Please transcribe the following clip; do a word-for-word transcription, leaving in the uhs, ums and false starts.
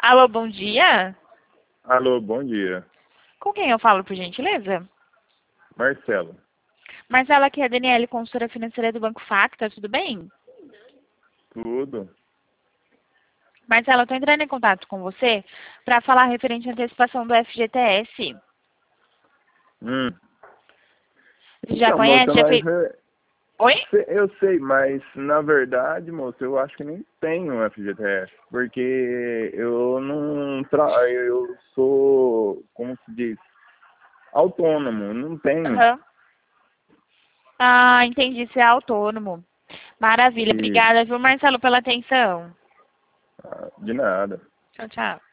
Alô, bom dia. Alô, bom dia. Com quem eu falo, por gentileza? Marcelo. Marcela, aqui é a Daniele, consultora financeira do Banco Facta, tudo bem? Tudo? Marcela, eu estou entrando em contato com você para falar referente à antecipação do F G T S. Hum. Você já Então, conhece? moça, Já mas fez... é, Oi? se- eu sei, mas na verdade, moça, eu acho que nem tenho F G T S, porque eu não tra... eu sou, como se diz, autônomo, não tenho. Aham. Ah, entendi, você é autônomo. Maravilha, E obrigada, viu, Marcelo, pela atenção. ah, de nada. Tchau, tchau.